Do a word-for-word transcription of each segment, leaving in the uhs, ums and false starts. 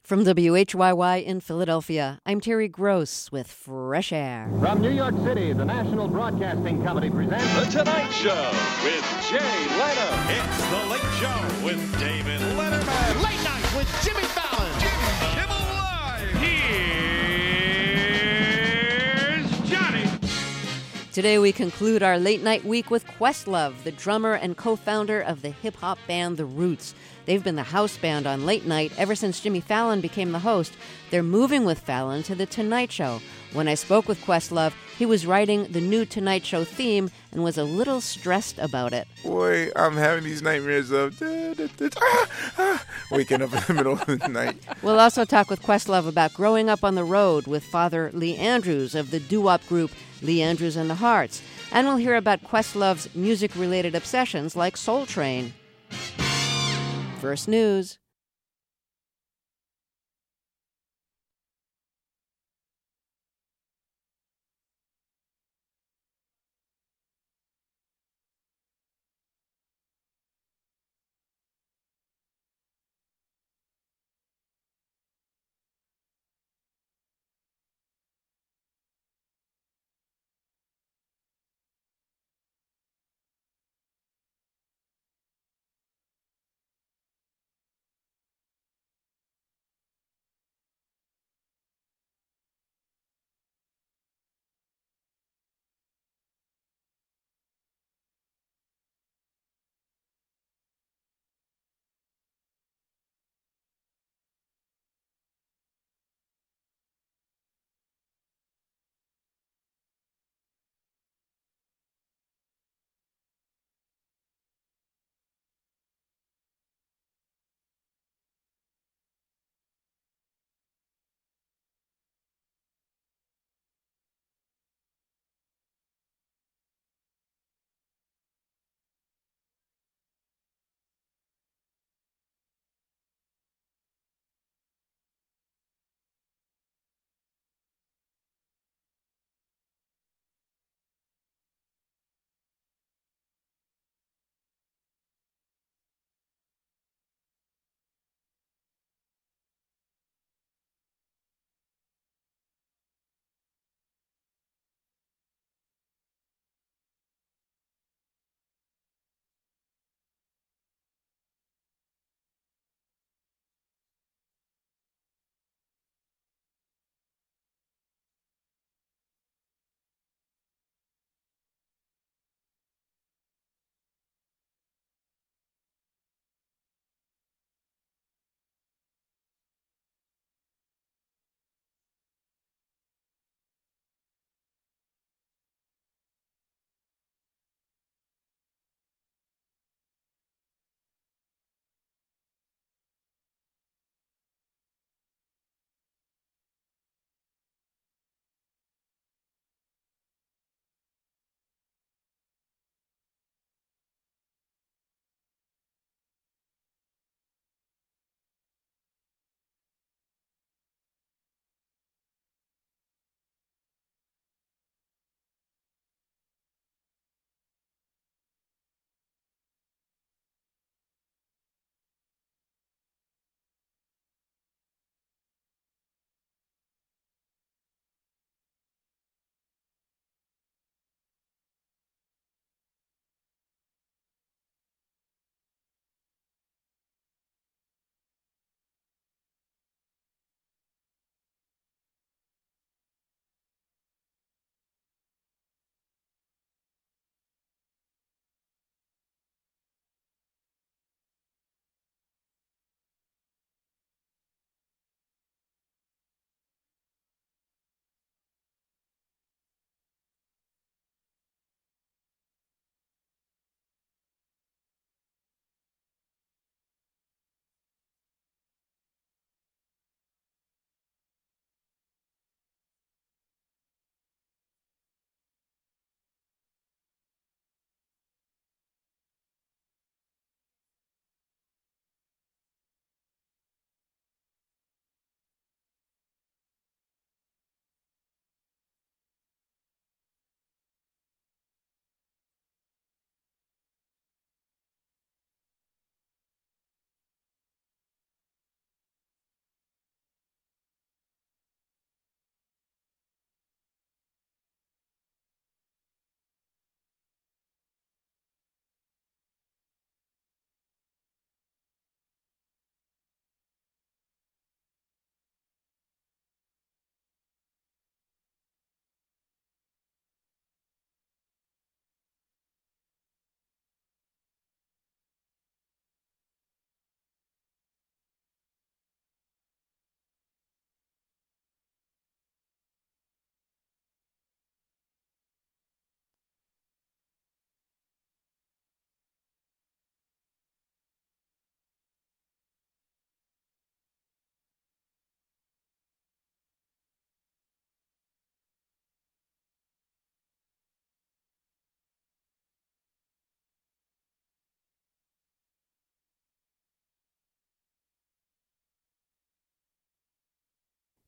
From W H Y Y in Philadelphia, I'm Terry Gross with Fresh Air. From New York City, the National Broadcasting Company presents The Tonight Show with Jay Leno. It's The Late Show with David Letterman. Late Night with Jimmy Fallon. Jimmy Kimmel Live. Here's Johnny. Today we conclude our late night week with Questlove, the drummer and co-founder of the hip-hop band The Roots. They've been the house band on late night ever since Jimmy Fallon became the host. They're moving with Fallon to The Tonight Show. When I spoke with Questlove, he was writing the new Tonight Show theme and was a little stressed about it. Boy, I'm having these nightmares of da, da, da, ah, ah, waking up in the middle of the night. We'll also talk with Questlove about growing up on the road with Father Lee Andrews of the doo-wop group Lee Andrews and the Hearts. And we'll hear about Questlove's music-related obsessions like Soul Train. First news.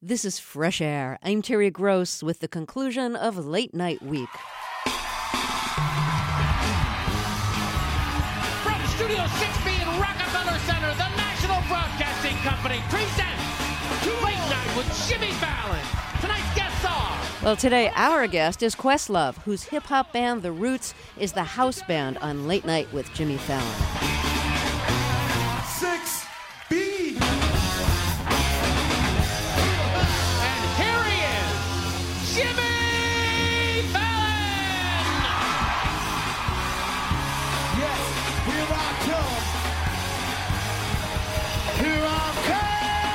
This is Fresh Air. I'm Terry Gross with the conclusion of Late Night Week. From Studio six B in Rockefeller Center, the National Broadcasting Company presents Late Night with Jimmy Fallon. Tonight's guests are... Well, today our guest is Questlove, whose hip-hop band The Roots is the house band on Late Night with Jimmy Fallon. six B. And here he is, Jimmy Fallon! Yes, here I come. Here I come.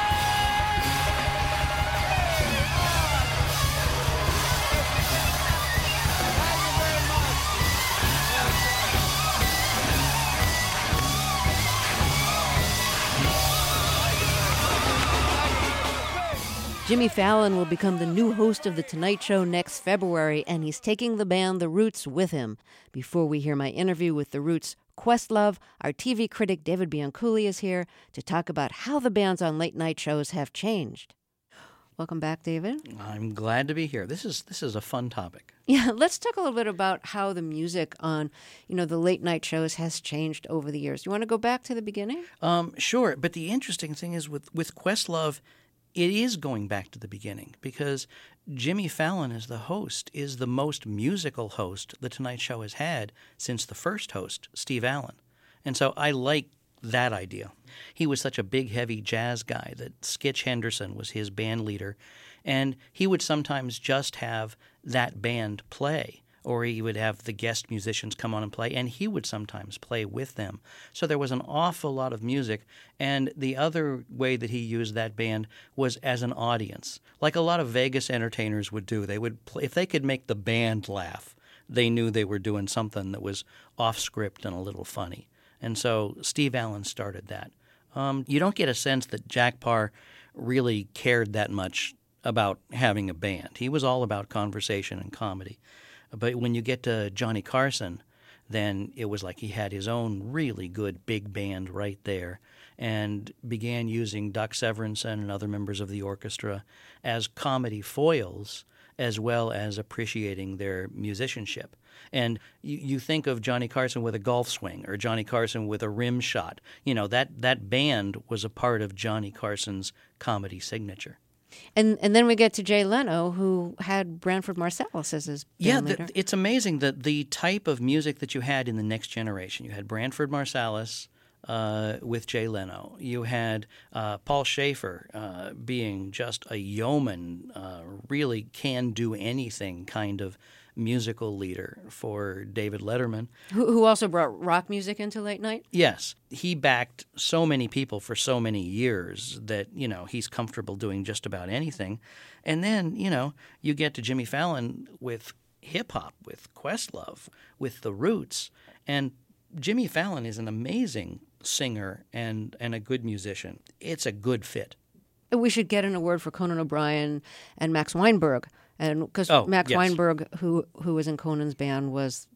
Jimmy Fallon will become the new host of The Tonight Show next February, and he's taking the band The Roots with him. Before we hear my interview with The Roots, Questlove, our T V critic David Bianculli is here to talk about how the bands on late night shows have changed. Welcome back, David. I'm glad to be here. This is this is a fun topic. Yeah, let's talk a little bit about how the music on, you know, the late night shows has changed over the years. You want to go back to the beginning? Um, sure, but the interesting thing is with, with Questlove, it is going back to the beginning because Jimmy Fallon as the host is the most musical host The Tonight Show has had since the first host, Steve Allen. And so I like that idea. He was such a big, heavy jazz guy that Skitch Henderson was his band leader, and he would sometimes just have that band play, or he would have the guest musicians come on and play, and he would sometimes play with them. So there was an awful lot of music, and the other way that he used that band was as an audience, like a lot of Vegas entertainers would do. They would play, if they could make the band laugh, they knew they were doing something that was off script and a little funny. And so Steve Allen started that. Um, you don't get a sense that Jack Paar really cared that much about having a band. He was all about conversation and comedy. But when you get to Johnny Carson, then it was like he had his own really good big band right there and began using Duck Severinsen and other members of the orchestra as comedy foils as well as appreciating their musicianship. And you, you think of Johnny Carson with a golf swing or Johnny Carson with a rim shot. You know, that, that band was a part of Johnny Carson's comedy signature. And and then we get to Jay Leno, who had Branford Marsalis as his band yeah, leader. the, it's amazing that the type of music that you had in the next generation. You had Branford Marsalis uh, with Jay Leno. You had uh, Paul Schaefer uh, being just a yeoman, uh, really can-do-anything kind of musical leader for David Letterman. Who, who also brought rock music into late night? Yes. He backed so many people for so many years that, you know, he's comfortable doing just about anything. And then, you know, you get to Jimmy Fallon with hip-hop, with Questlove, with The Roots. And Jimmy Fallon is an amazing singer and, and a good musician. It's a good fit. We should get an award for Conan O'Brien and Max Weinberg. And because oh, Max yes. Weinberg, who who was in Conan's band, was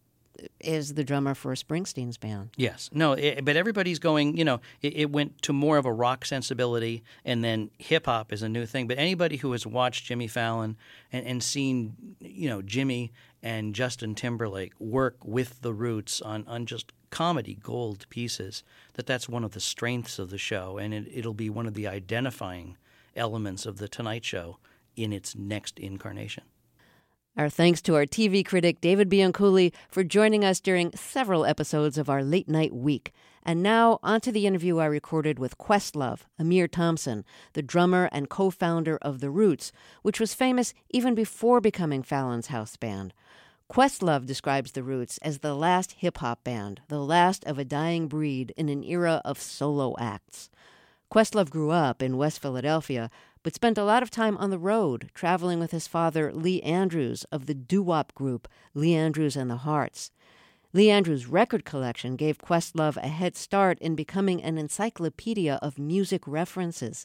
is the drummer for Springsteen's band. Yes. No, it, but everybody's going, you know, it, it went to more of a rock sensibility, and then hip-hop is a new thing. But anybody who has watched Jimmy Fallon and, and seen, you know, Jimmy and Justin Timberlake work with The Roots on, on just comedy gold pieces, that that's one of the strengths of the show, and it, it'll be one of the identifying elements of The Tonight Show in its next incarnation. Our thanks to our T V critic David Bianculli for joining us during several episodes of our Late Night Week. And now, on to the interview I recorded with Questlove, Amir Thompson, the drummer and co-founder of The Roots, which was famous even before becoming Fallon's house band. Questlove describes The Roots as the last hip-hop band, the last of a dying breed in an era of solo acts. Questlove grew up in West Philadelphia, but spent a lot of time on the road, traveling with his father, Lee Andrews, of the doo-wop group Lee Andrews and the Hearts. Lee Andrews' record collection gave Questlove a head start in becoming an encyclopedia of music references.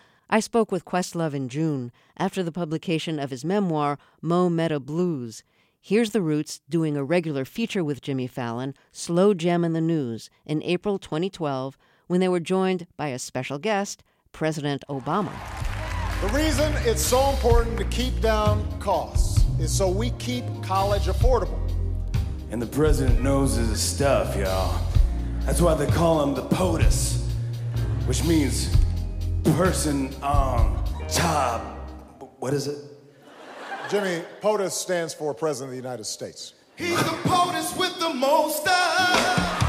I spoke with Questlove in June, after the publication of his memoir, Mo Meta Blues. Here's The Roots doing a regular feature with Jimmy Fallon, Slow Jam in the News, in April twenty twelve, when they were joined by a special guest, President Obama. The reason it's so important to keep down costs is so we keep college affordable. And the president knows his stuff, y'all. That's why they call him the POTUS, which means person on top. What is it? Jimmy, POTUS stands for President of the United States. He's the POTUS with the most stuff.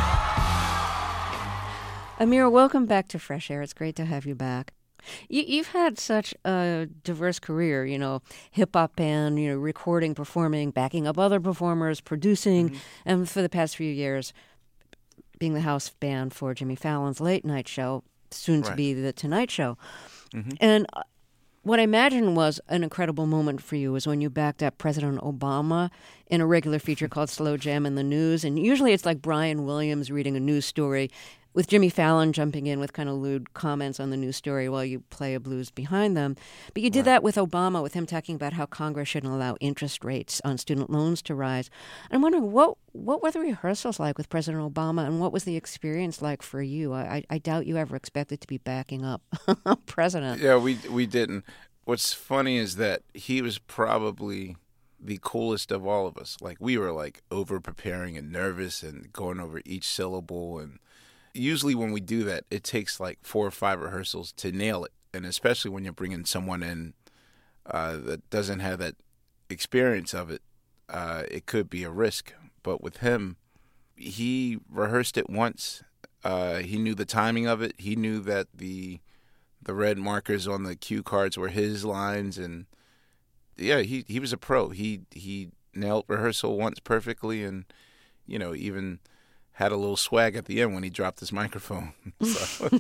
Amir, welcome back to Fresh Air. It's great to have you back. You, you've had such a diverse career, you know, hip-hop band, you know, recording, performing, backing up other performers, producing, mm-hmm. and for the past few years, being the house band for Jimmy Fallon's late night show, soon to right. be The Tonight Show. Mm-hmm. And what I imagine was an incredible moment for you was when you backed up President Obama in a regular feature called Slow Jam in the News. And usually it's like Brian Williams reading a news story with Jimmy Fallon jumping in with kind of lewd comments on the news story while you play a blues behind them. But you did right. that with Obama, with him talking about how Congress shouldn't allow interest rates on student loans to rise. I'm wondering, what what were the rehearsals like with President Obama, and what was the experience like for you? I, I doubt you ever expected to be backing up President. Yeah, we we didn't. What's funny is that he was probably the coolest of all of us. Like, we were, like, over-preparing and nervous and going over each syllable, and usually when we do that, it takes like four or five rehearsals to nail it. And especially when you're bringing someone in uh, that doesn't have that experience of it, uh, it could be a risk. But with him, he rehearsed it once. Uh, he knew the timing of it. He knew that the the red markers on the cue cards were his lines. And yeah, he, he was a pro. He, he nailed rehearsal once perfectly, and, you know, even had a little swag at the end when he dropped his microphone. So.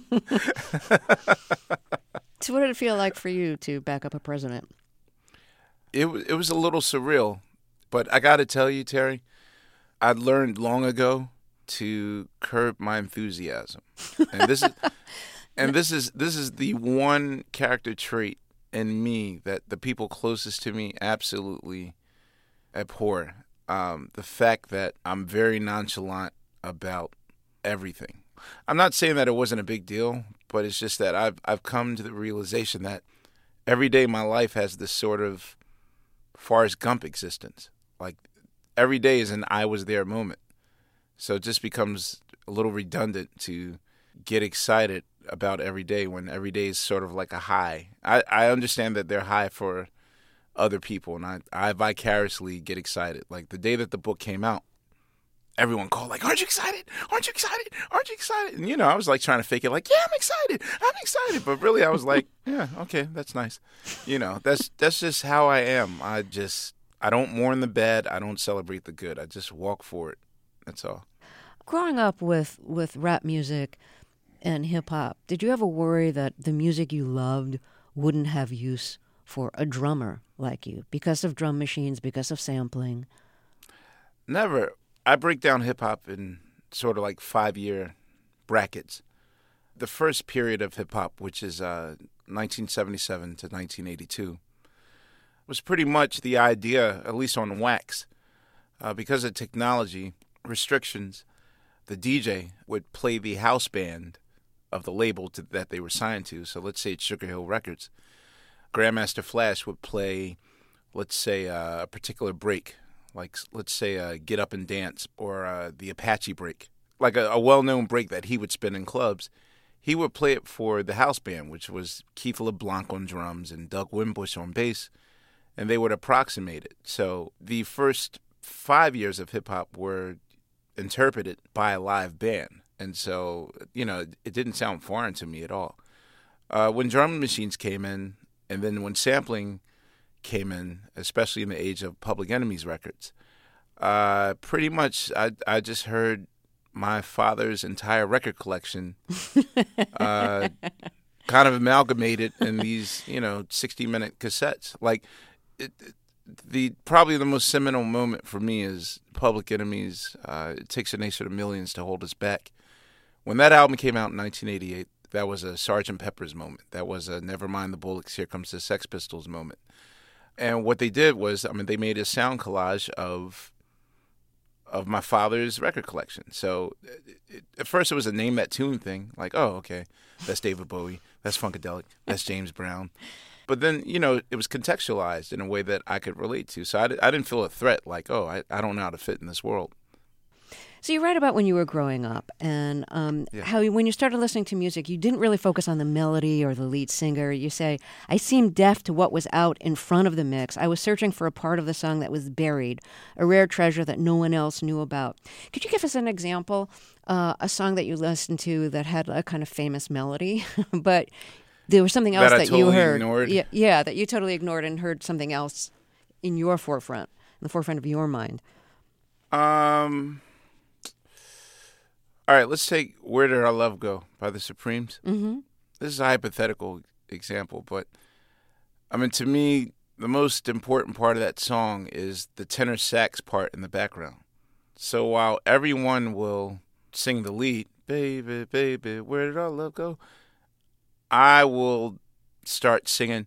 So what did it feel like for you to back up a president? It, it was a little surreal, but I got to tell you, Terry, I learned long ago to curb my enthusiasm. And this is and this is this is the one character trait in me that the people closest to me absolutely abhor. Um, the fact that I'm very nonchalant about everything. I'm not saying that it wasn't a big deal, but it's just that I've I've come to the realization that every day my life has this sort of Forrest Gump existence. Like, every day is an I was there moment. So it just becomes a little redundant to get excited about every day when every day is sort of like a high. I, I understand that they're high for other people, and I, I vicariously get excited. Like, the day that the book came out, everyone called like, aren't you excited? Aren't you excited? Aren't you excited? And, you know, I was like trying to fake it like, yeah, I'm excited. I'm excited. But really I was like, yeah, okay, that's nice. You know, that's that's just how I am. I just, I don't mourn the bad. I don't celebrate the good. I just walk for it. That's all. Growing up with, with rap music and hip-hop, did you ever worry that the music you loved wouldn't have use for a drummer like you because of drum machines, because of sampling? Never. I break down hip-hop in sort of like five-year brackets. The first period of hip-hop, which is uh, nineteen seventy-seven to nineteen eighty-two, was pretty much the idea, at least on wax, uh, because of technology restrictions, the D J would play the house band of the label to, that they were signed to. So let's say it's Sugar Hill Records. Grandmaster Flash would play, let's say, uh, a particular break. Like, let's say, uh, Get Up and Dance or uh, the Apache break. Like a, a well-known break that he would spin in clubs. He would play it for the house band, which was Keith LeBlanc on drums and Doug Wimbush on bass, and they would approximate it. So the first five years of hip-hop were interpreted by a live band. And so, you know, it didn't sound foreign to me at all. Uh, when drum machines came in, and then when sampling came in, especially in the age of Public Enemy's records, uh, pretty much I I just heard my father's entire record collection uh, kind of amalgamated in these, you know, sixty-minute cassettes. Like, it, it, the probably the most seminal moment for me is Public Enemy's uh, It Takes a Nation of Millions to Hold Us Back. When that album came out in nineteen eighty-eight, that was a Sergeant Pepper's moment. That was a Nevermind the Bullets, Here Comes the Sex Pistols moment. And what they did was, I mean, they made a sound collage of of my father's record collection. So it, it, at first it was a name that tune thing, like, oh, okay, that's David Bowie, that's Funkadelic, that's James Brown. But then, you know, it was contextualized in a way that I could relate to. So I, I didn't feel a threat like, oh, I, I don't know how to fit in this world. So you write about when you were growing up and um, Yeah. how when you started listening to music, you didn't really focus on the melody or the lead singer. You say, I seemed deaf to what was out in front of the mix. I was searching for a part of the song that was buried, a rare treasure that no one else knew about. Could you give us an example, uh, a song that you listened to that had a kind of famous melody, but there was something else That I that you totally heard? ignored? Yeah, yeah, that you totally ignored and heard something else in your forefront, in the forefront of your mind. Um... All right, let's take Where Did Our Love Go by the Supremes. Mm-hmm. This is a hypothetical example, but, I mean, to me, the most important part of that song is the tenor sax part in the background. So while everyone will sing the lead, baby, baby, where did our love go? I will start singing,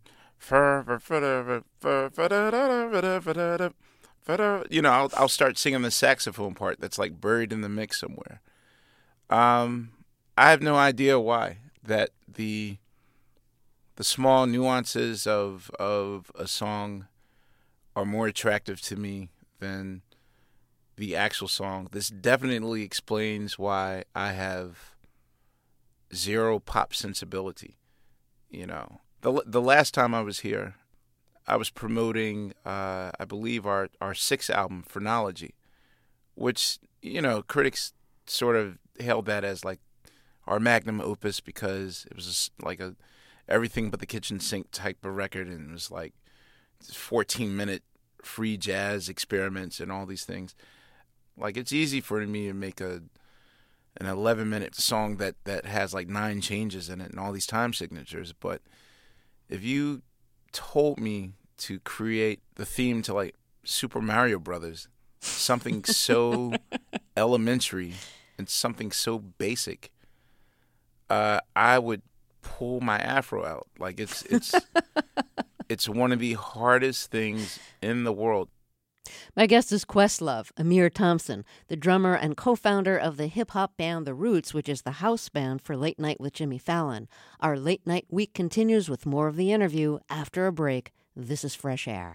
you know, I'll, I'll start singing the saxophone part that's like buried in the mix somewhere. Um, I have no idea why that the the small nuances of of a song are more attractive to me than the actual song. This definitely explains why I have zero pop sensibility. You know, the the last time I was here, I was promoting, uh, I believe, our our sixth album, Phrenology, which, you know, critics sort of hailed that as like our magnum opus because it was just like a everything but the kitchen sink type of record, and it was like fourteen minute free jazz experiments and all these things. Like, it's easy for me to make a an eleven minute song that that has like nine changes in it and all these time signatures, but if you told me to create the theme to like Super Mario Brothers, something so elementary and something so basic, uh, I would pull my afro out. Like, it's it's it's one of the hardest things in the world. My guest is Questlove, Amir Thompson, the drummer and co-founder of the hip-hop band The Roots, which is the house band for Late Night with Jimmy Fallon. Our Late Night week continues with more of the interview after a break. This is Fresh Air.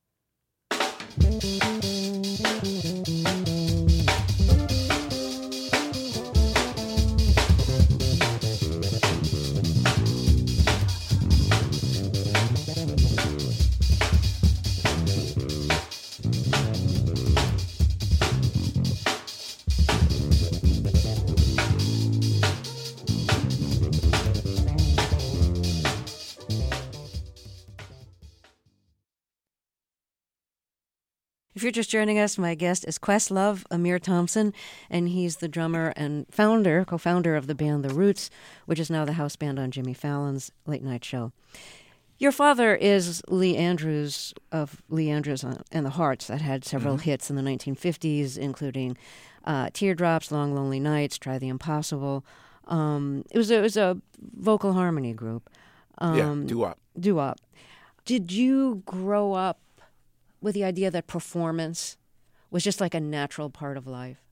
If you're just joining us, my guest is Questlove, Amir Thompson, and he's the drummer and founder, co-founder of the band The Roots, which is now the house band on Jimmy Fallon's late night show. Your father is Lee Andrews of Lee Andrews and the Hearts that had several mm-hmm. hits in the nineteen fifties, including uh, Teardrops, Long Lonely Nights, Try the Impossible. Um, it was a, it was a vocal harmony group. Um, yeah, doo-wop. Doo-wop. Did you grow up with the idea that performance was just like a natural part of life?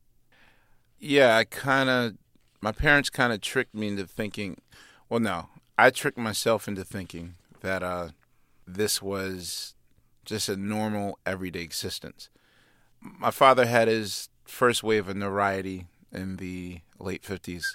Yeah, I kind of, my parents kind of tricked me into thinking, well, no, I tricked myself into thinking that uh, this was just a normal, everyday existence. My father had his first wave of notoriety in the late fifties,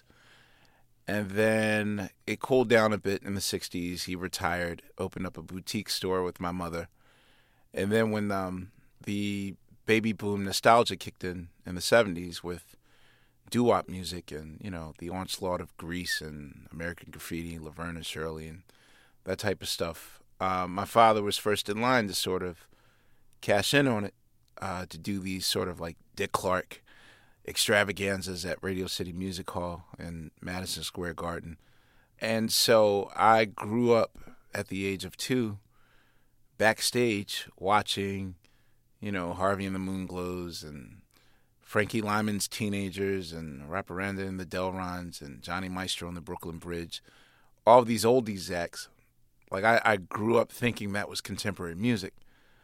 and then it cooled down a bit in the sixties. He retired, opened up a boutique store with my mother. And then when um, the baby boom nostalgia kicked in in the seventies with doo-wop music and, you know, the onslaught of Grease and American Graffiti, Laverne and Shirley and that type of stuff, uh, my father was first in line to sort of cash in on it, uh, to do these sort of like Dick Clark extravaganzas at Radio City Music Hall in Madison Square Garden. And so I grew up at the age of two backstage watching, you know, Harvey and the Moonglows and Frankie Lyman's Teenagers and Raparanda and the Delrons and Johnny Maestro and the Brooklyn Bridge, all of these oldies acts. Like, I, I grew up thinking that was contemporary music,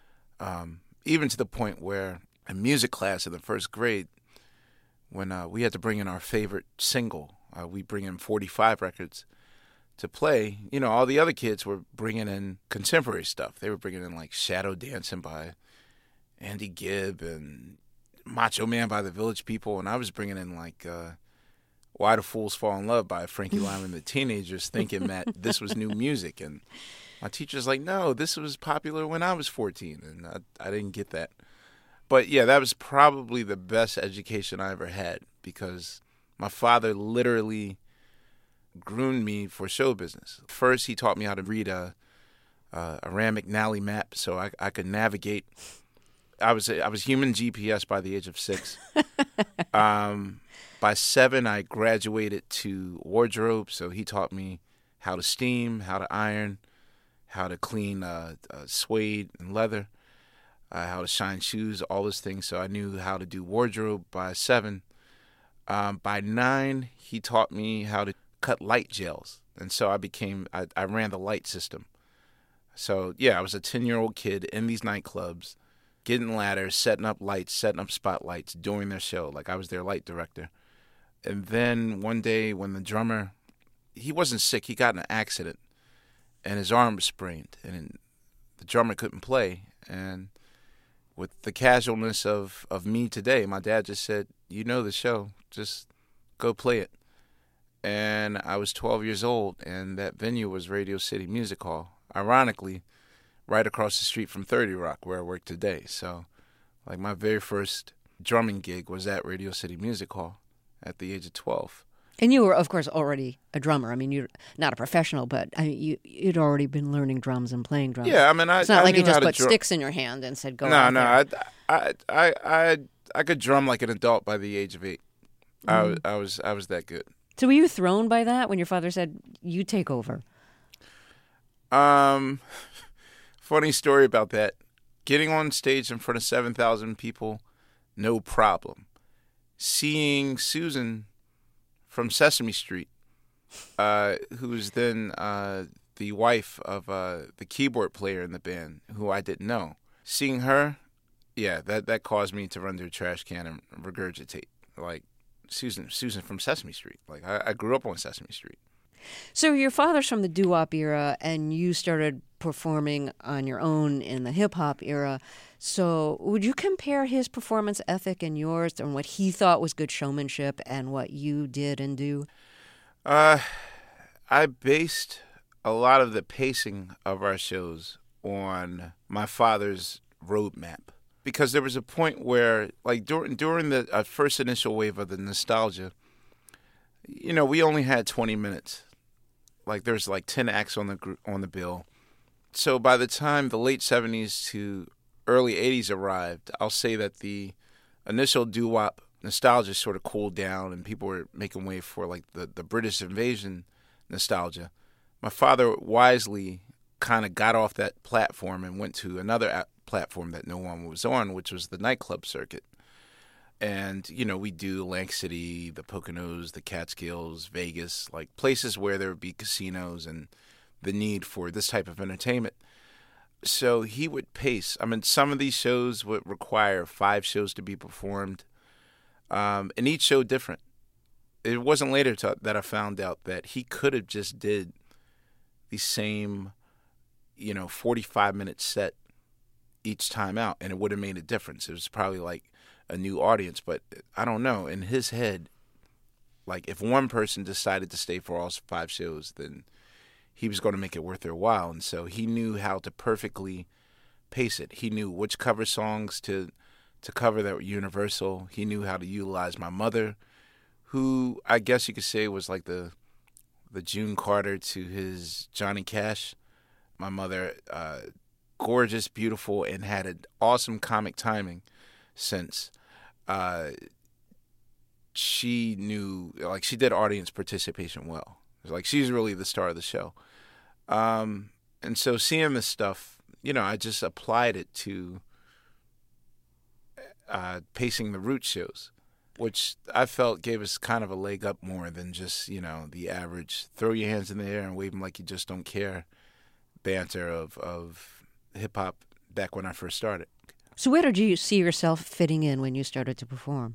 um, even to the point where in music class in the first grade, when uh, we had to bring in our favorite single, uh, we bring in forty-five records to play, you know, all the other kids were bringing in contemporary stuff. They were bringing in like Shadow Dancing by Andy Gibb and Macho Man by the Village People, and I was bringing in like uh, Why Do Fools Fall in Love by Frankie Lymon and the Teenagers, thinking that this was new music. And my teacher's like, no, this was popular when I was fourteen, and I, I didn't get that. But yeah, that was probably the best education I ever had, because my father literally groomed me for show business. First, he taught me how to read a, a, a Rand McNally map so I, I could navigate. I was I was human G P S by the age of six. um, by seven, I graduated to wardrobe, so he taught me how to steam, how to iron, how to clean uh, uh, suede and leather, uh, how to shine shoes, all those things. So I knew how to do wardrobe by seven. Um, by nine, he taught me how to cut light gels, and so I became I, I ran the light system. So yeah, I was a ten-year-old kid in these nightclubs, getting ladders, setting up lights, setting up spotlights, doing their show. Like I was their light director. And then one day when the drummer, he wasn't sick, he got in an accident, and his arm was sprained, and the drummer couldn't play. And with the casualness of, of me today, my dad just said, you know the show, just go play it. And I was twelve years old, and that venue was Radio City Music Hall. Ironically, right across the street from thirty Rock, where I work today. So, like, my very first drumming gig was at Radio City Music Hall at the age of twelve. And you were, of course, already a drummer. I mean, you're not a professional, but I mean, you, you'd already been learning drums and playing drums. Yeah, I mean, I It's not I like you knew just how to put drum. sticks in your hand and said, go No, out no, there. I, I, I, I, I could drum like an adult by the age of eight. Mm. I, was, I was, I was that good. So were you thrown by that when your father said, you take over? Um, funny story about that. Getting on stage in front of seven thousand people, no problem. Seeing Susan from Sesame Street, uh, who was then uh, the wife of uh, the keyboard player in the band, who I didn't know. Seeing her, yeah, that, that caused me to run to a trash can and regurgitate. Like, Susan Susan from Sesame Street. Like, I, I grew up on Sesame Street. So your father's from the doo-wop era, and you started performing on your own in the hip-hop era. So would you compare his performance ethic and yours and what he thought was good showmanship and what you did and do? Uh, I based a lot of the pacing of our shows on my father's roadmap. Because there was a point where, like, during, during the uh, first initial wave of the nostalgia, you know, we only had twenty minutes. Like, there's like ten acts on the gr- on the bill. So by the time the late seventies to early eighties arrived, I'll say that the initial doo-wop nostalgia sort of cooled down, and people were making way for like the, the British invasion nostalgia. My father wisely kind of got off that platform and went to another a- platform that no one was on, which was the nightclub circuit. And, you know, we do Atlantic City, the Poconos, the Catskills, Vegas, like places where there would be casinos and the need for this type of entertainment. So he would pace. I mean, some of these shows would require five shows to be performed, um, and each show different. It wasn't later to, that I found out that he could have just did the same, you know, forty-five minute set each time out, and it would have made a difference. It was probably like a new audience, but I don't know. In his head, like, if one person decided to stay for all five shows, then he was going to make it worth their while. And so he knew how to perfectly pace it. He knew which cover songs to to cover that were universal. He knew how to utilize my mother, who I guess you could say was like the the June Carter to his Johnny Cash. My mother, uh, gorgeous, beautiful, and had an awesome comic timing sense. Uh, she knew, like, she did audience participation well. Like, she's really the star of the show. Um, and so seeing this stuff, you know, I just applied it to uh, pacing the Roots shows, which I felt gave us kind of a leg up more than just, you know, the average throw your hands in the air and wave them like you just don't care banter of, of hip-hop back when I first started. So where did you see yourself fitting in when you started to perform?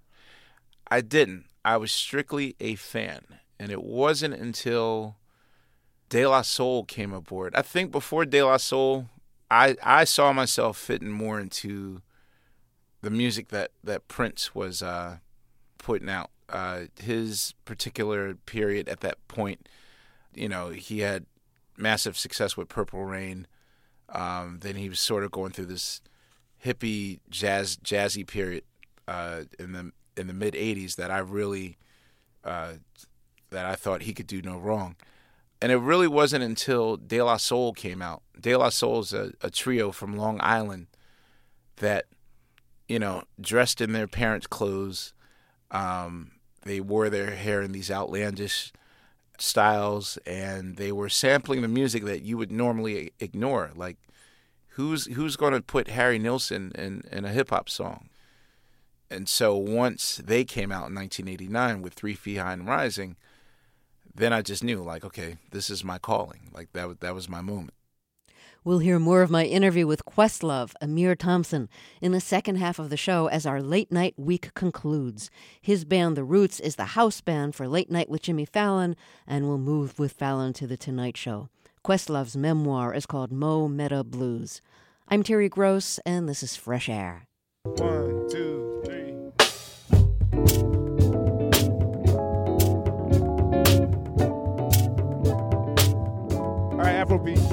I didn't. I was strictly a fan. And it wasn't until De La Soul came aboard. I think before De La Soul, I, I saw myself fitting more into the music that, that Prince was uh, putting out. Uh, his particular period at that point, you know, he had massive success with Purple Rain. Um, then he was sort of going through this hippie jazz jazzy period uh, in the in the mid eighties that I really uh, that I thought he could do no wrong. And it really wasn't until De La Soul came out. De La Soul is a, a trio from Long Island that, you know, dressed in their parents' clothes. Um, they wore their hair in these outlandish styles, and they were sampling the music that you would normally ignore. Like, who's who's going to put Harry Nilsson in, in a hip-hop song? And so once they came out in nineteen eighty-nine with Three Feet High and Rising, then I just knew, like, okay, this is my calling. Like, that, that was my moment. We'll hear more of my interview with Questlove, Amir Thompson, in the second half of the show as our Late Night Week concludes. His band, The Roots, is the house band for Late Night with Jimmy Fallon and will move with Fallon to The Tonight Show. Questlove's memoir is called Mo Meta Blues. I'm Terry Gross, and this is Fresh Air. One, two, three. All right, Afrobeat.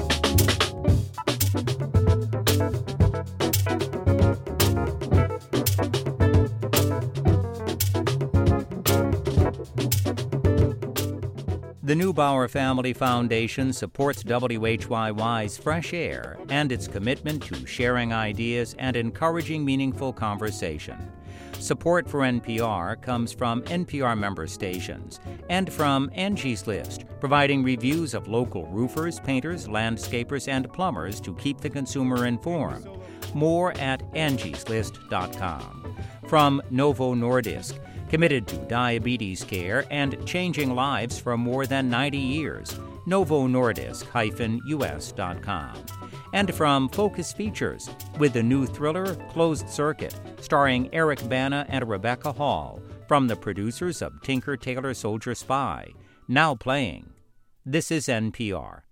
The Neubauer Family Foundation supports W H Y Y's Fresh Air and its commitment to sharing ideas and encouraging meaningful conversation. Support for N P R comes from N P R member stations and from Angie's List, providing reviews of local roofers, painters, landscapers, and plumbers to keep the consumer informed. More at angies list dot com. From Novo Nordisk, committed to diabetes care and changing lives for more than ninety years. novo nordisk dash u s dot com. And from Focus Features, with the new thriller Closed Circuit, starring Eric Bana and Rebecca Hall, from the producers of Tinker Tailor Soldier Spy, now playing. This is N P R.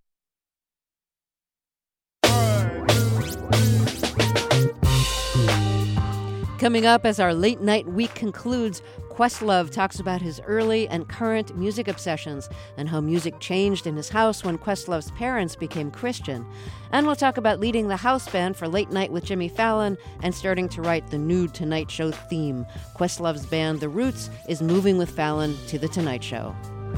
Coming up as our Late Night Week concludes, Questlove talks about his early and current music obsessions and how music changed in his house when Questlove's parents became Christian. And we'll talk about leading the house band for Late Night with Jimmy Fallon and starting to write the new Tonight Show theme. Questlove's band, The Roots, is moving with Fallon to The Tonight Show.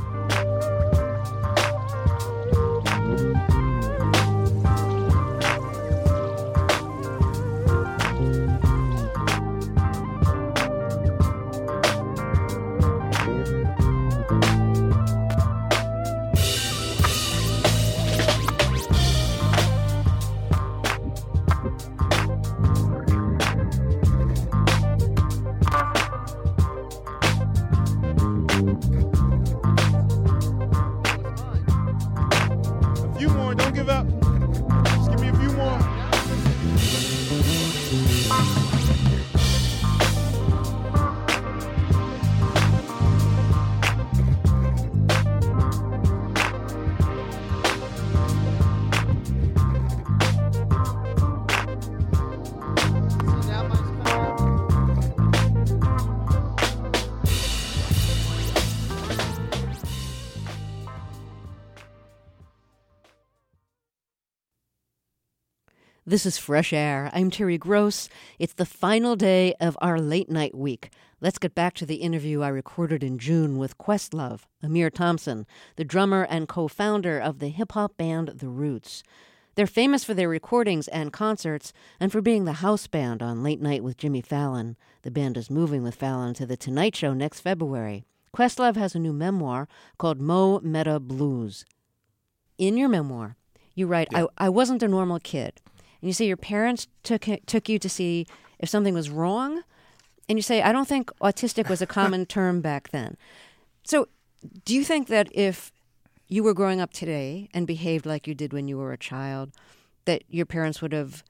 This is Fresh Air. I'm Terry Gross. It's the final day of our Late Night Week. Let's get back to the interview I recorded in June with Questlove, Amir Thompson, the drummer and co-founder of the hip-hop band The Roots. They're famous for their recordings and concerts and for being the house band on Late Night with Jimmy Fallon. The band is moving with Fallon to The Tonight Show next February. Questlove has a new memoir called Mo Meta Blues. In your memoir, you write, yeah. I, I wasn't a normal kid. And you say your parents took took you to see if something was wrong. And you say, I don't think autistic was a common term back then. So do you think that if you were growing up today and behaved like you did when you were a child, that your parents would have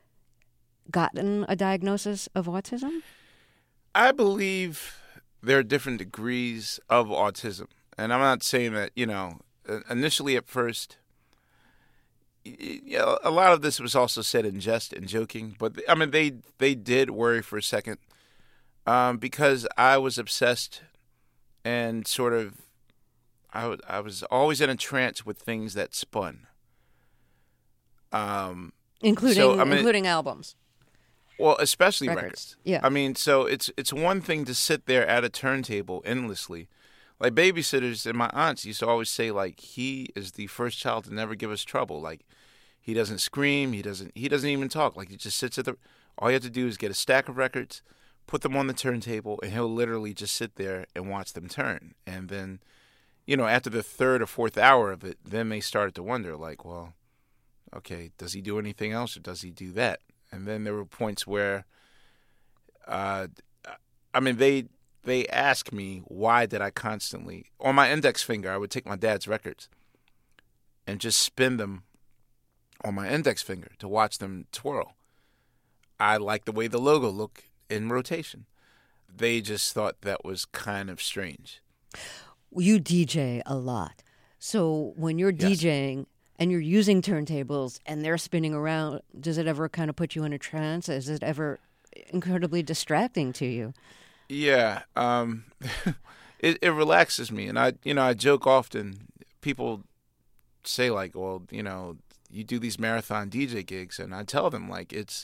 gotten a diagnosis of autism? I believe there are different degrees of autism. And I'm not saying that, you know, initially at first, Yeah, a lot of this was also said in jest and joking, but I mean, they they did worry for a second um, because I was obsessed and sort of I was I was always in a trance with things that spun, um, including so, I mean, including albums. Well, especially records. records. Yeah, I mean, so it's it's one thing to sit there at a turntable endlessly. Like babysitters and my aunts used to always say, like, he is the first child to never give us trouble. Like, he doesn't scream, he doesn't he doesn't even talk. Like, he just sits at the. All you have to do is get a stack of records, put them on the turntable, and he'll literally just sit there and watch them turn. And then, you know, after the third or fourth hour of it, then they started to wonder, like, well, okay, does he do anything else or does he do that? And then there were points where, uh, I mean, they. They ask me, why did I constantly, on my index finger, I would take my dad's records and just spin them on my index finger to watch them twirl. I like the way the logo looked in rotation. They just thought that was kind of strange. You D J a lot. So when you're Yes. DJing and you're using turntables and they're spinning around, does it ever kind of put you in a trance? Is it ever incredibly distracting to you? Yeah, um, it it relaxes me, and I you know I joke often. People say like, well, you know, you do these marathon D J gigs, and I tell them like it's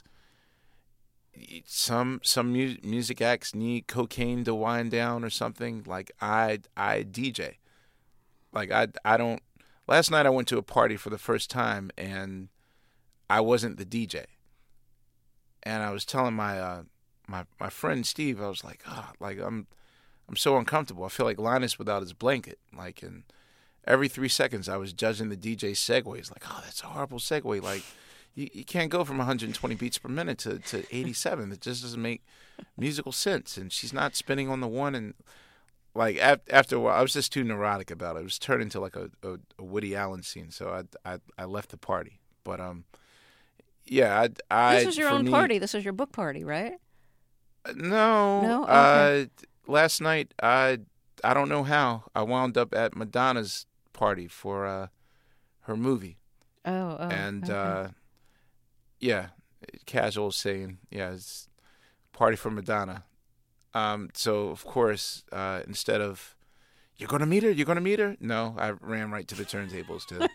some some mu- music acts need cocaine to wind down or something. Like I I D J, like I I don't. Last night I went to a party for the first time, and I wasn't the D J, and I was telling my. Uh, My my friend Steve, I was like, ah, oh, like I'm, I'm so uncomfortable. I feel like Linus without his blanket. Like, and every three seconds, I was judging the D J's segues. Like, oh, that's a horrible segue. Like, you, you can't go from one hundred twenty beats per minute to, to eighty-seven. It just doesn't make musical sense. And she's not spinning on the one. And like after a while, I was just too neurotic about it. It was turning into like a, a, a Woody Allen scene. So I, I I left the party. But um, yeah, I, I this was your own me, party. This was your book party, right? No. No? Okay. Uh, last night, I I don't know how I wound up at Madonna's party for uh, her movie. Oh, oh. And okay. uh, yeah, casual saying, yeah, it's party for Madonna. Um, so of course, uh, instead of you're gonna meet her, you're gonna meet her. No, I ran right to the turntables to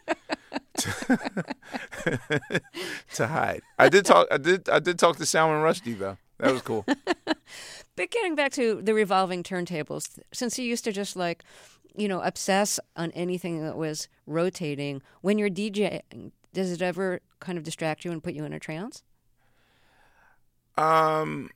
to, to hide. I did talk. I did. I did talk to Salman Rushdie though. That was cool. But getting back to the revolving turntables, since you used to just like, you know, obsess on anything that was rotating, when you're DJing, does it ever kind of distract you and put you in a trance? Um.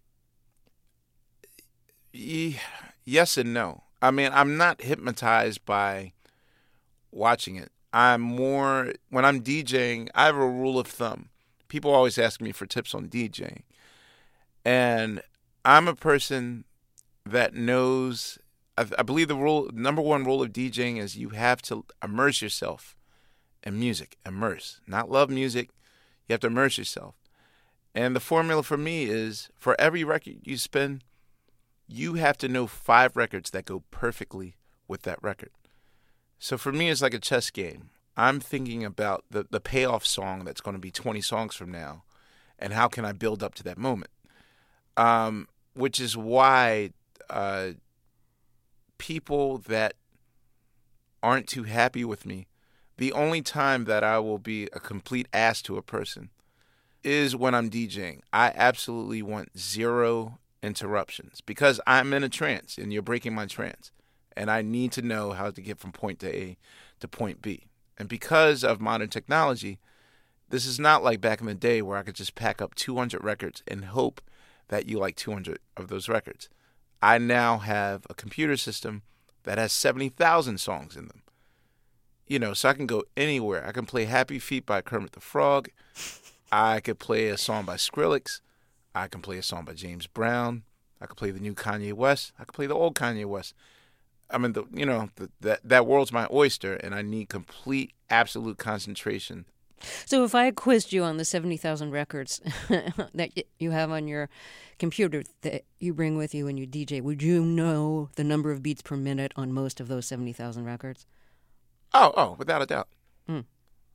Y- yes and no. I mean, I'm not hypnotized by watching it. I'm more, when I'm DJing, I have a rule of thumb. People always ask me for tips on DJing. And I'm a person that knows, I, I believe the rule, number one rule of DJing is you have to immerse yourself in music. Immerse. Not love music. You have to immerse yourself. And the formula for me is for every record you spin, you have to know five records that go perfectly with that record. So for me, it's like a chess game. I'm thinking about the, the payoff song that's going to be twenty songs from now, and how can I build up to that moment? Um, which is why uh, people that aren't too happy with me, the only time that I will be a complete ass to a person is when I'm DJing. I absolutely want zero interruptions because I'm in a trance and you're breaking my trance. And I need to know how to get from point to A to point B. And because of modern technology, this is not like back in the day where I could just pack up two hundred records and hope that you like two hundred of those records. I now have a computer system that has seventy thousand songs in them. You know, so I can go anywhere. I can play Happy Feet by Kermit the Frog. I could play a song by Skrillex. I can play a song by James Brown. I could play the new Kanye West. I could play the old Kanye West. I mean, the, you know, the, that that world's my oyster, and I need complete, absolute concentration. So if I quizzed you on the seventy thousand records that you have on your computer that you bring with you when you D J, would you know the number of beats per minute on most of those seventy thousand records? Oh, oh, without a doubt. Hmm.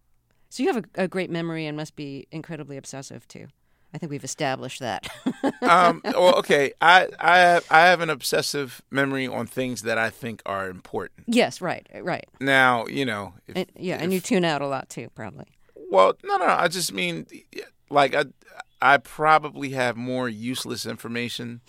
So you have a, a great memory and must be incredibly obsessive too. I think we've established that. um, well, okay. I I have, I have an obsessive memory on things that I think are important. Yes, right, right. Now, you know. If, and, yeah, if, and you tune out a lot too, probably. Well, no, no. I just mean, like, I, I probably have more useless information.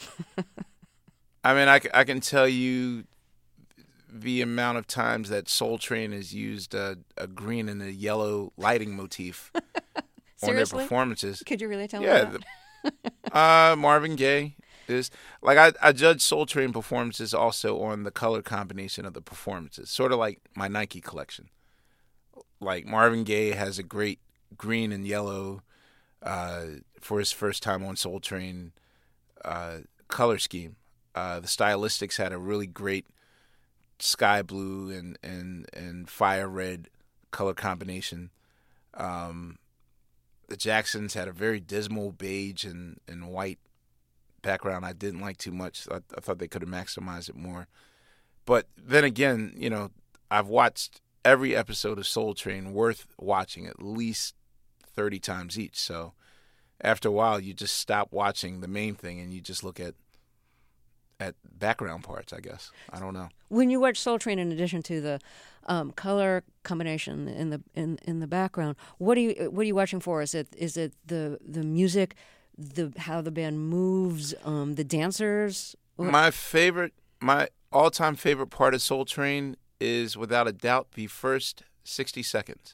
I mean, I, I can tell you the amount of times that Soul Train has used a, a green and a yellow lighting motif. On their performances. Could you really tell yeah, me that? The, uh, Marvin Gaye is like I, I judge Soul Train performances also on the color combination of the performances, sort of like my Nike collection. Like Marvin Gaye has a great green and yellow uh, for his first time on Soul Train uh, color scheme. Uh, the Stylistics had a really great sky blue and and and fire red color combination. Um, The Jacksons had a very dismal beige and, and white background I didn't like too much. I, I thought they could have maximized it more. But then again, you know, I've watched every episode of Soul Train worth watching at least thirty times each. So after a while, you just stop watching the main thing and you just look at at background parts, I guess. I don't know. When you watch Soul Train, in addition to the um, color combination in the in, in the background, what are you what are you watching for? Is it is it the the music, the how the band moves, um, the dancers? My favorite, my all time favorite part of Soul Train is without a doubt the first sixty seconds.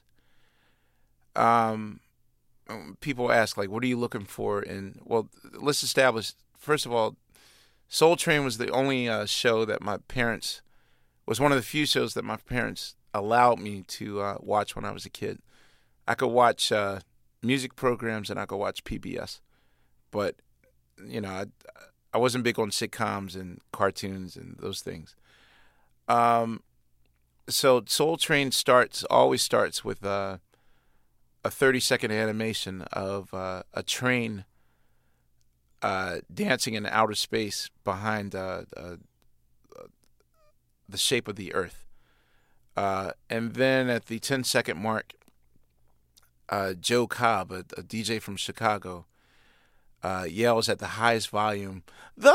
Um, people ask like, what are you looking for? In well, let's establish first of all. Soul Train was the only uh, show that my parents, was one of the few shows that my parents allowed me to uh, watch when I was a kid. I could watch uh, music programs and I could watch P B S. But, you know, I, I wasn't big on sitcoms and cartoons and those things. Um, so Soul Train starts, always starts with uh, a thirty-second animation of uh, a train Uh, dancing in outer space behind uh, uh, uh, the shape of the Earth. Uh, and then at the ten-second mark, uh, Joe Cobb, a, a D J from Chicago, uh, yells at the highest volume, "The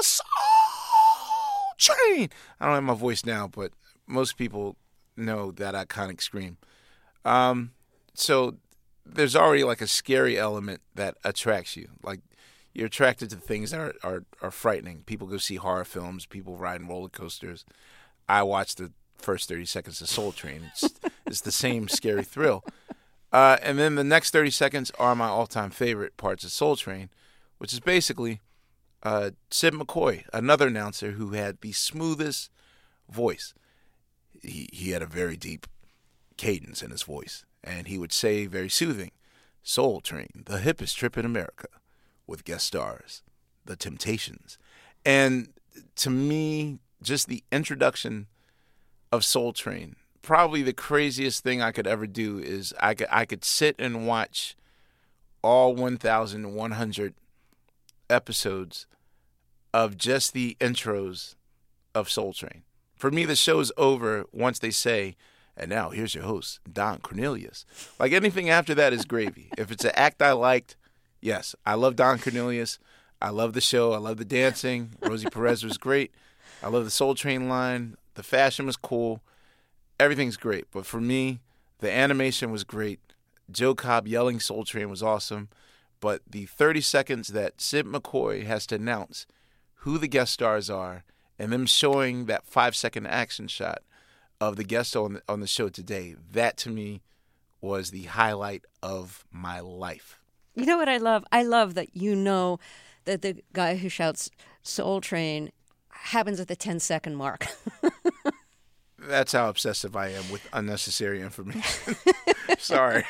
Soul Train!" I don't have my voice now, but most people know that iconic scream. Um, so there's already like a scary element that attracts you. Like, you're attracted to things that are, are, are frightening. People go see horror films. People ride roller coasters. I watch the first thirty seconds of Soul Train. It's, it's the same scary thrill. Uh, and then the next thirty seconds are my all-time favorite parts of Soul Train, which is basically uh, Sid McCoy, another announcer who had the smoothest voice. He, he had a very deep cadence in his voice. And he would say very soothing, "Soul Train, the hippest trip in America," with guest stars, The Temptations. And to me, just the introduction of Soul Train, probably the craziest thing I could ever do is I could, I could sit and watch all one thousand one hundred episodes of just the intros of Soul Train. For me, the show's over once they say, "And now here's your host, Don Cornelius." Like, anything after that is gravy. If it's an act I liked, yes, I love Don Cornelius. I love the show. I love the dancing. Rosie Perez was great. I love the Soul Train line. The fashion was cool. Everything's great. But for me, the animation was great. Joe Cobb yelling Soul Train was awesome. But the thirty seconds that Sid McCoy has to announce who the guest stars are and them showing that five-second action shot of the guest on the, on the show today, that to me was the highlight of my life. You know what I love? I love that you know that the guy who shouts Soul Train happens at the ten-second mark. That's how obsessive I am with unnecessary information. Sorry.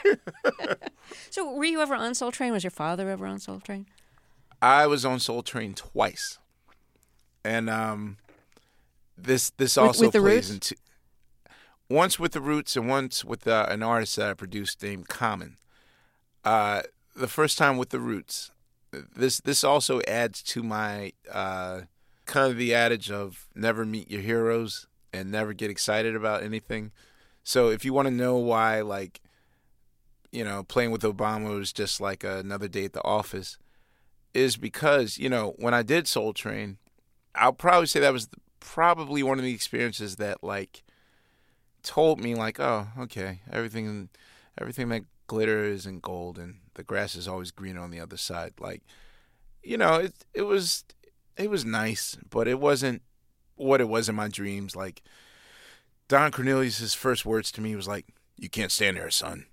So were you ever on Soul Train? Was your father ever on Soul Train? I was on Soul Train twice. And um, this this with, also with the plays Roots? into... Once with the Roots and once with uh, an artist that I produced named Common. Uh, the first time with the Roots, this this also adds to my uh, kind of the adage of never meet your heroes and never get excited about anything. So if you want to know why, like, you know, playing with Obama was just like another day at the office, is because, you know, when I did Soul Train, I'll probably say that was probably one of the experiences that, like, told me, like, oh, okay, everything everything that glitters isn't gold, and the grass is always greener on the other side. Like, you know, it it was it was nice, but it wasn't what it was in my dreams. Like, Don Cornelius' first words to me was like, "You can't stand there, son.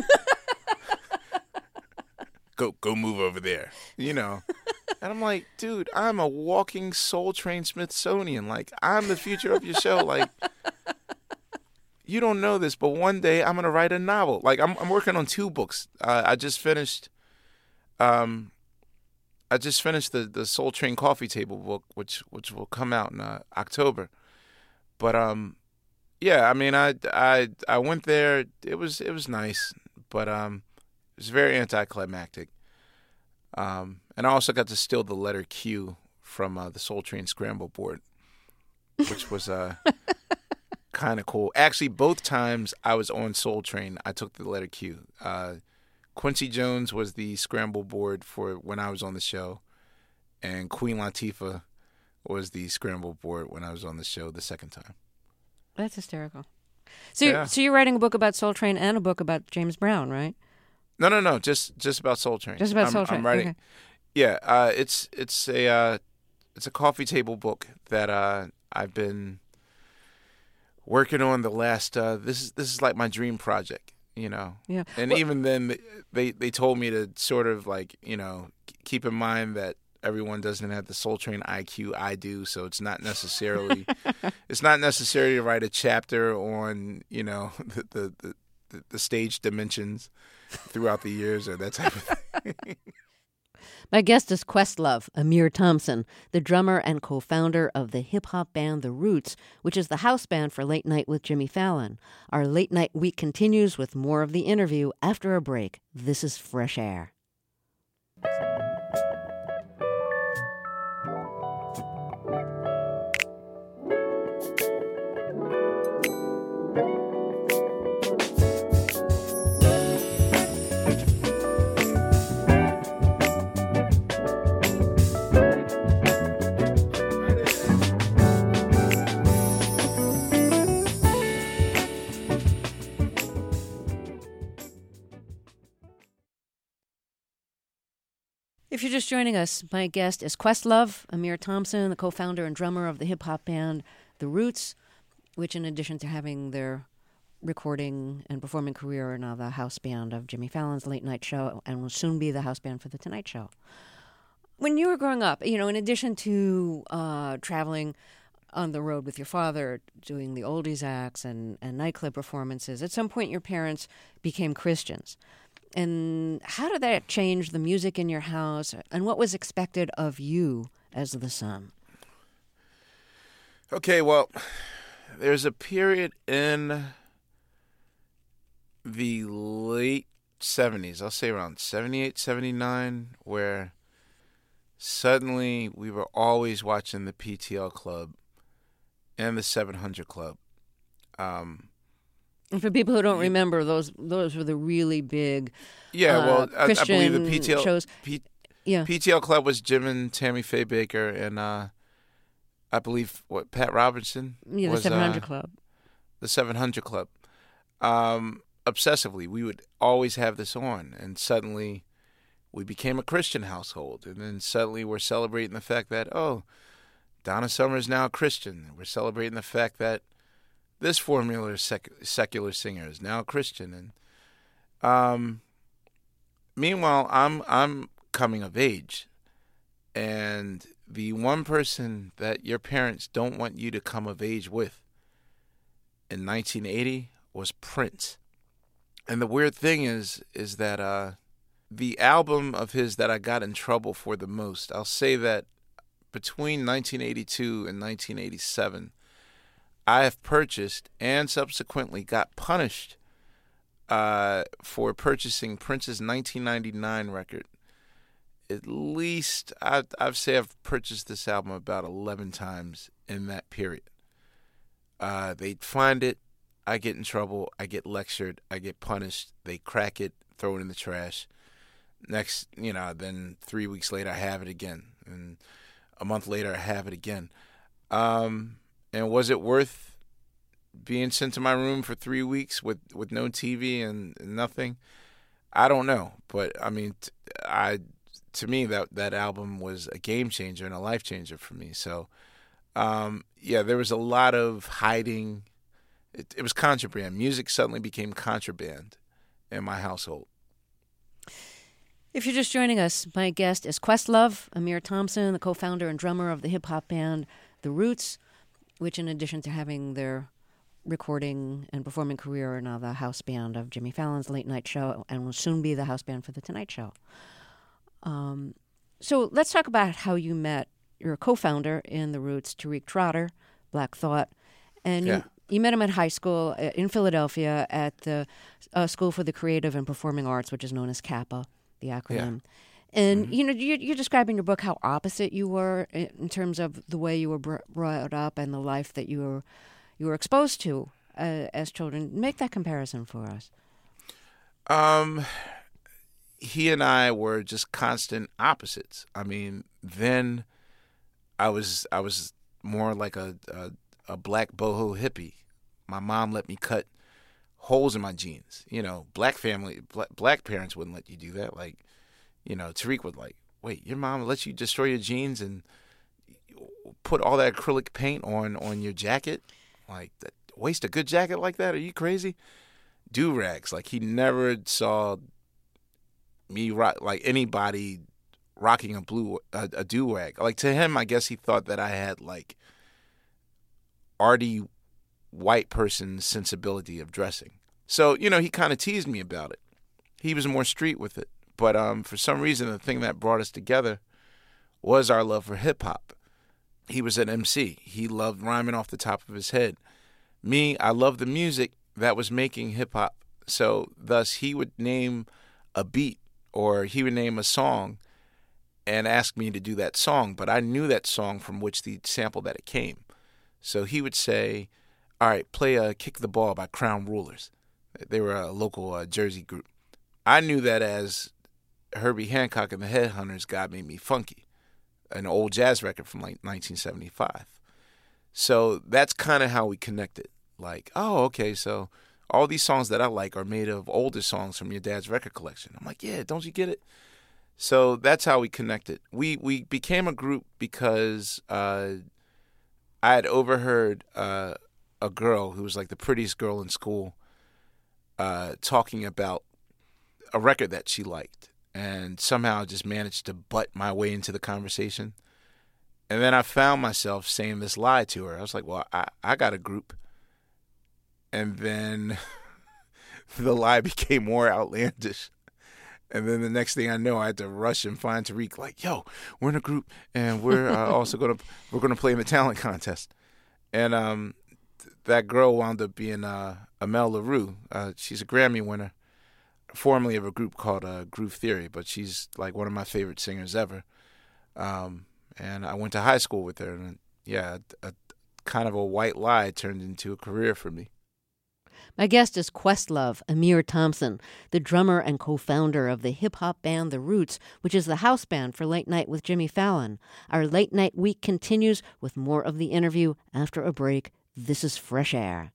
go go move over there." You know. And I'm like, dude, I'm a walking Soul Train Smithsonian. Like, I'm the future of your show. Like, you don't know this, but one day I'm gonna write a novel. Like, I'm I'm working on two books. Uh, I just finished, um, I just finished the, the Soul Train Coffee Table book, which which will come out in uh, October. But um, yeah, I mean, I, I I went there. It was it was nice, but um, it was very anticlimactic. Um, and I also got to steal the letter Q from uh, the Soul Train Scramble board, which was uh, kind of cool. Actually, both times I was on Soul Train, I took the letter Q. Uh, Quincy Jones was the scramble board for when I was on the show, and Queen Latifah was the scramble board when I was on the show the second time. That's hysterical. So, yeah. you're, so you're writing a book about Soul Train and a book about James Brown, right? No, no, no. Just just about Soul Train. Just about I'm, Soul Train. I'm writing. Okay. Yeah, uh, it's it's a uh, it's a coffee table book that uh, I've been working on the last. Uh, this is this is like my dream project, you know. Yeah. And well, even then, they they told me to sort of like, you know, keep in mind that everyone doesn't have the Soul Train I Q I do, so it's not necessarily it's not necessary to write a chapter on, you know, the the, the, the stage dimensions throughout the years or that type of thing. My guest is Questlove, Amir Thompson, the drummer and co-founder of the hip-hop band The Roots, which is the house band for Late Night with Jimmy Fallon. Our Late Night week continues with more of the interview after a break. This is Fresh Air. If you're just joining us, my guest is Questlove, Amir Thompson, the co-founder and drummer of the hip-hop band The Roots, which in addition to having their recording and performing career are now the house band of Jimmy Fallon's Late Night Show and will soon be the house band for The Tonight Show. When you were growing up, you know, in addition to uh, traveling on the road with your father, doing the oldies acts and, and nightclub performances, at some point your parents became Christians. And how did that change the music in your house, and what was expected of you as the son? Okay, well, there's a period in the late seventies, I'll say around seventy-eight, seventy-nine, where suddenly we were always watching the P T L Club and the seven hundred Club. Um And for people who don't remember, those those were the really big yeah, uh, well, I, Christian I believe the P T L shows. P, yeah. P T L Club was Jim and Tammy Faye Baker, and uh, I believe what Pat Robertson. Yeah, the was, seven hundred uh, Club. The seven hundred Club. Um, obsessively, we would always have this on, and suddenly we became a Christian household, and then suddenly we're celebrating the fact that oh, Donna Summer is now a Christian. We're celebrating the fact that this Formula sec- secular singer is now a Christian, and um, meanwhile, I'm I'm coming of age, and the one person that your parents don't want you to come of age with in nineteen eighty was Prince. And the weird thing is, is that uh, the album of his that I got in trouble for the most, I'll say that between nineteen eighty-two and nineteen eighty-seven. I have purchased and subsequently got punished uh, for purchasing Prince's nineteen ninety-nine record. At least, I'd, I'd say I've purchased this album about eleven times in that period. Uh, they'd find it, I get in trouble, I get lectured, I get punished, they crack it, throw it in the trash. Next, you know, then three weeks later, I have it again. And a month later, I have it again. Um, and was it worth being sent to my room for three weeks with, with no T V and, and nothing? I don't know. But, I mean, t- I to me, that, that album was a game changer and a life changer for me. So, um, yeah, there was a lot of hiding. It, it was contraband. Music suddenly became contraband in my household. If you're just joining us, my guest is Questlove, Amir Thompson, the co-founder and drummer of the hip-hop band The Roots, which in addition to having their recording and performing career are now the house band of Jimmy Fallon's Late Night Show and will soon be the house band for The Tonight Show. Um, so let's talk about how you met your co-founder in The Roots, Tariq Trotter, Black Thought, and Yeah. you, you met him at high school in Philadelphia at the uh, School for the Creative and Performing Arts, which is known as CAPA, the acronym. Yeah. And, mm-hmm. you know, you, you describe in your book how opposite you were in terms of the way you were br- brought up and the life that you were you were exposed to uh, as children. Make that comparison for us. Um, he and I were just constant opposites. I mean, then I was I was more like a, a, a black boho hippie. My mom let me cut holes in my jeans. You know, black family, black, black parents wouldn't let you do that. Like, you know, Tariq would like, wait, your mom lets you destroy your jeans and put all that acrylic paint on, on your jacket? Like, that, waste a good jacket like that? Are you crazy? Do-rags. Like, he never saw me rock, like anybody rocking a blue, a, a do-rag. Like, to him, I guess he thought that I had like arty white person's sensibility of dressing. So, you know, he kind of teased me about it. He was more street with it. But um, for some reason, the thing that brought us together was our love for hip-hop. He was an M C. He loved rhyming off the top of his head. Me, I loved the music that was making hip-hop. So, thus, he would name a beat or he would name a song and ask me to do that song. But I knew that song from which the sample that it came. So he would say, all right, play uh, Kick the Ball by Crown Rulers. They were a local uh, Jersey group. I knew that as Herbie Hancock and the Headhunters, God Made Me Funky, an old jazz record from like nineteen seventy-five. So that's kind of how we connected. Like, oh, okay, so all these songs that I like are made of older songs from your dad's record collection. I'm like, yeah, don't you get it? So that's how we connected. We we became a group because uh, I had overheard uh, a girl who was like the prettiest girl in school uh, talking about a record that she liked, and somehow just managed to butt my way into the conversation. And then I found myself saying this lie to her. I was like, well, I, I got a group. And then the lie became more outlandish. And then the next thing I know, I had to rush and find Tariq, like, yo, we're in a group, and we're uh, also going to we're gonna play in the talent contest. And um, th- that girl wound up being uh, Amel LaRue. Uh, she's a Grammy winner, formerly of a group called uh, Groove Theory, but she's like one of my favorite singers ever. Um, and I went to high school with her, and yeah, a, a kind of a white lie turned into a career for me. My guest is Questlove, Amir Thompson, the drummer and co-founder of the hip-hop band The Roots, which is the house band for Late Night with Jimmy Fallon. Our Late Night week continues with more of the interview after a break. This is Fresh Air.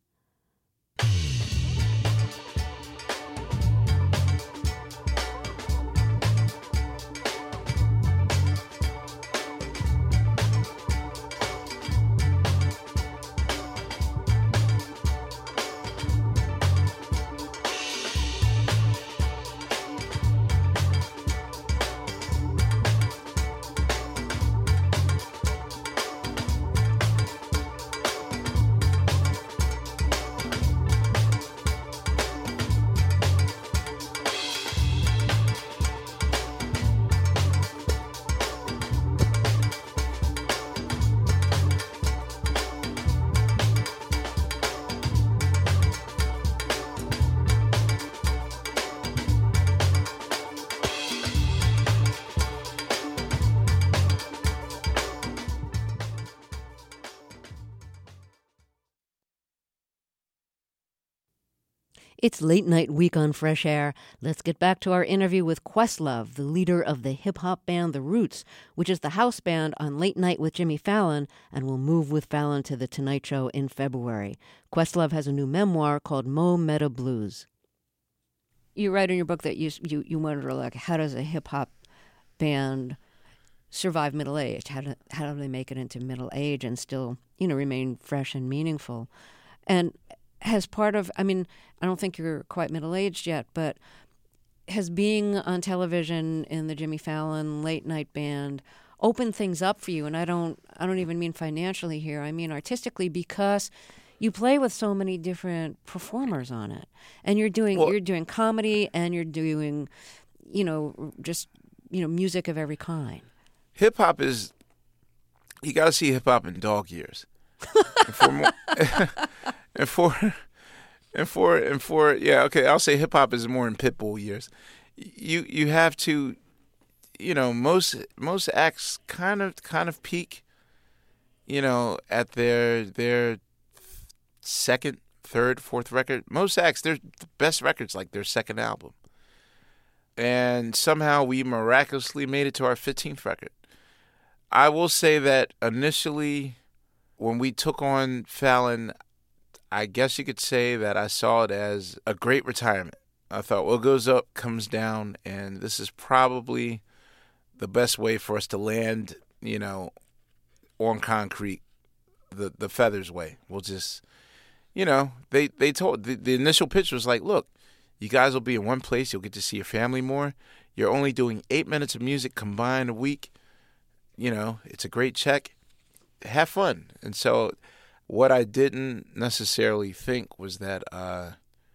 It's Late Night Week on Fresh Air. Let's get back to our interview with Questlove, the leader of the hip-hop band The Roots, which is the house band on Late Night with Jimmy Fallon and will move with Fallon to The Tonight Show in February. Questlove has a new memoir called Mo Meta Blues. You write in your book that you you, you wonder, like, how does a hip-hop band survive middle age? How do, how do they make it into middle age and still, you know, remain fresh and meaningful? And has part of, I mean, I don't think you're quite middle-aged yet, but has being on television in the Jimmy Fallon late night band opened things up for you? And I don't, I don't even mean financially here. I mean artistically, because you play with so many different performers on it, and you're doing, well, you're doing comedy, and you're doing, you know, just, you know, music of every kind. Hip hop is, you got to see hip hop in dog years. And for more, and for, and for, and for, yeah, okay, I'll say hip hop is more in pit bull years. You you have to, you know, most most acts kind of kind of peak, you know, at their their second, third, fourth record. Most acts, their the best records like their second album, and somehow we miraculously made it to our fifteenth record. I will say that initially, when we took on Fallon, I guess you could say that I saw it as a great retirement. I thought, what goes up comes down, and this is probably the best way for us to land, you know, on concrete, the the Feathers way. We'll just, you know, they, they told, the, the initial pitch was like, look, you guys will be in one place. You'll get to see your family more. You're only doing eight minutes of music combined a week. You know, it's a great check. Have fun. And so what I didn't necessarily think was that uh,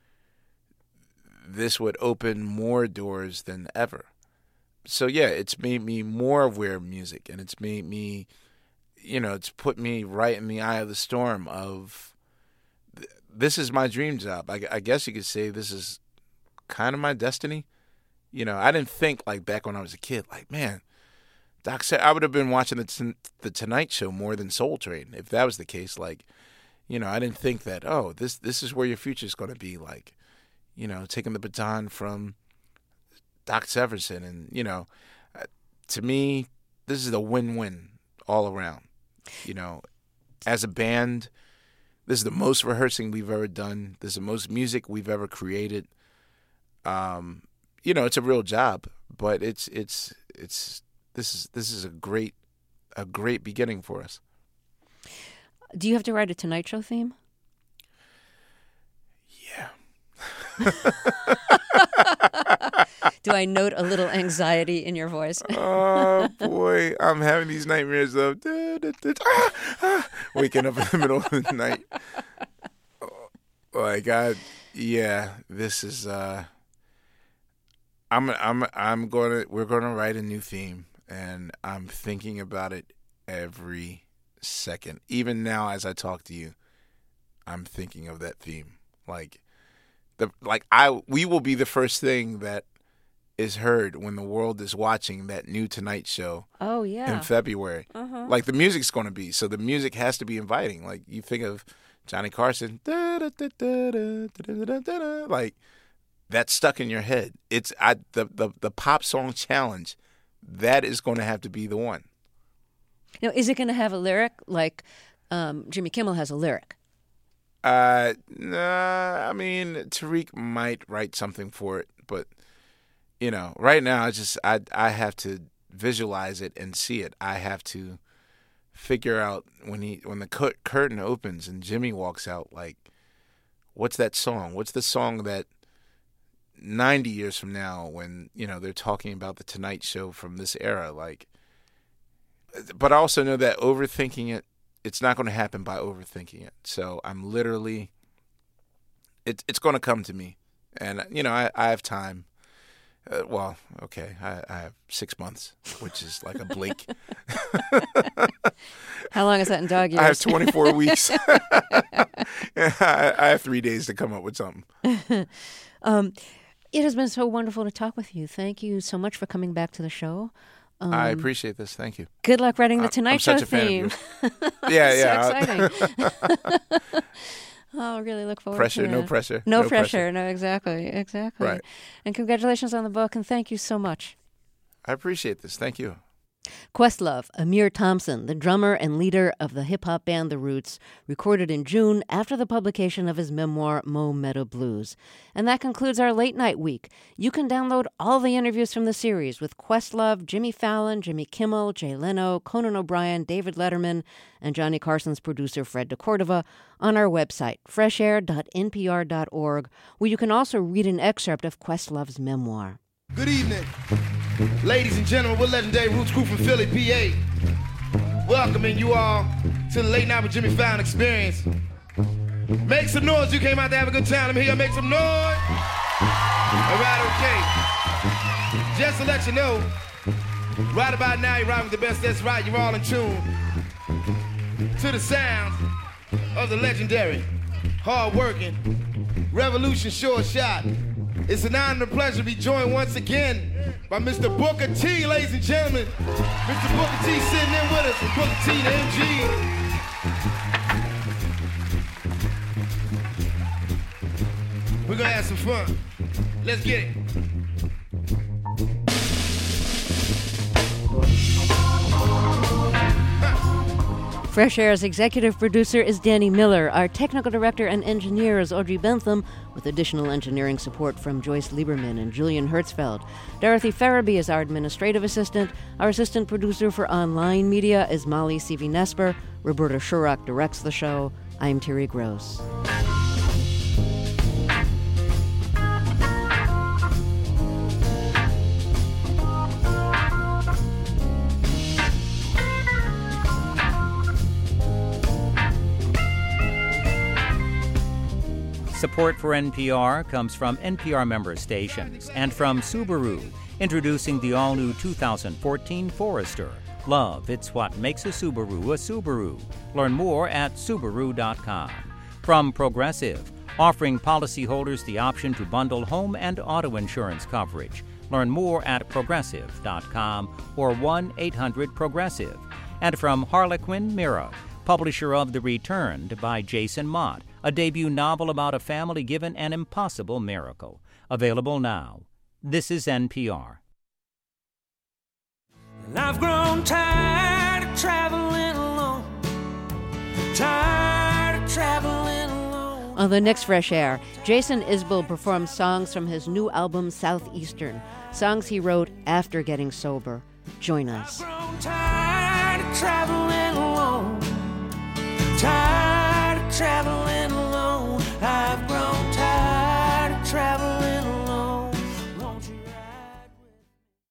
this would open more doors than ever. So, yeah, it's made me more aware of music, and it's made me, you know, it's put me right in the eye of the storm of th- this is my dream job. I, I guess you could say this is kind of my destiny. You know, I didn't think, like, back when I was a kid, like, man, Doc said I would have been watching the t- the Tonight Show more than Soul Train if that was the case. Like, you know, I didn't think that, oh, this this is where your future is going to be. Like, you know, taking the baton from Doc Severinsen, and you know, uh, to me, this is a win-win all around. You know, as a band, this is the most rehearsing we've ever done. This is the most music we've ever created. Um, you know, it's a real job, but it's it's it's. This is this is a great a great beginning for us. Do you have to write a Tonight Show theme? Yeah. Do I note a little anxiety in your voice? Oh boy, I'm having these nightmares of da, da, da, ah, ah, waking up in the middle of the night. Oh my God, yeah, this is. Uh, I'm I'm I'm gonna we're gonna write a new theme. And I'm thinking about it every second. Even now, as I talk to you, I'm thinking of that theme. Like, the like I we will be the first thing that is heard when the world is watching that new Tonight Show. Oh yeah, in February. Uh-huh. Like the music's going to be, so the music has to be inviting. Like you think of Johnny Carson, da, da, da, da, da, da, da, da, da, like that's stuck in your head. It's I the the, the pop song challenge. That is going to have to be the one. Now, is it going to have a lyric like um, Jimmy Kimmel has a lyric? Uh, nah, I mean, Tariq might write something for it, but you know, right now, I just I I have to visualize it and see it. I have to figure out when he when the cu- curtain opens and Jimmy walks out, like, what's that song? What's the song that ninety years from now, when you know they're talking about the Tonight Show from this era, like, but I also know that overthinking it, it's not going to happen by overthinking it. So I'm literally, it, it's going to come to me, and you know I, I have time. Uh, well, okay, I, I have six months, which is like a blink. How long is that in dog years? I have twenty-four weeks. I, I have three days to come up with something. um, It has been so wonderful to talk with you. Thank you so much for coming back to the show. Um, I appreciate this. Thank you. Good luck writing the I'm, Tonight I'm Show such a theme. Fan of yours. Yeah, yeah. So exciting. I'll really look forward pressure, to that. No pressure. No, no pressure. pressure. No, exactly. Exactly. Right. And congratulations on the book, and thank you so much. I appreciate this. Thank you. Questlove, Amir Thompson, the drummer and leader of the hip-hop band The Roots, recorded in June after the publication of his memoir, Mo Meadow Blues. And that concludes our Late Night Week. You can download all the interviews from the series with Questlove, Jimmy Fallon, Jimmy Kimmel, Jay Leno, Conan O'Brien, David Letterman, and Johnny Carson's producer, Fred DeCordova, on our website, fresh air dot n p r dot org, where you can also read an excerpt of Questlove's memoir. Good evening, ladies and gentlemen. We're Legendary Roots Crew from Philly, P A. Welcoming you all to the Late Night with Jimmy Fallon experience. Make some noise. You came out to have a good time. Let me hear you make some noise. All right, okay. Just to let you know, right about now, you're rocking with the best. That's right. You're all in tune to the sounds of the legendary, hard-working, Revolution Short Shot. It's an honor and a pleasure to be joined once again by Mister Booker T, ladies and gentlemen. Mister Booker T sitting in with us from Booker T to M G. We're gonna have some fun. Let's get it. Fresh Air's executive producer is Danny Miller. Our technical director and engineer is Audrey Bentham, with additional engineering support from Joyce Lieberman and Julian Hertzfeld. Dorothy Farabee is our administrative assistant. Our assistant producer for online media is Molly Seavey-Nesper. Roberta Shurock directs the show. I'm Terry Gross. Support for N P R comes from N P R member stations and from Subaru, introducing the all-new two thousand fourteen Forester. Love, it's what makes a Subaru a Subaru. Learn more at Subaru dot com. From Progressive, offering policyholders the option to bundle home and auto insurance coverage. Learn more at Progressive dot com or one eight hundred progressive. And from Harlequin Mirror, publisher of The Returned by Jason Mott, a debut novel about a family given an impossible miracle. Available now. This is N P R. And I've grown tired of traveling alone. Tired of traveling alone. On the next Fresh Air, Jason Isbell performs songs from his new album Southeastern, songs he wrote after getting sober. Join us. I've grown tired of traveling alone. Tired of traveling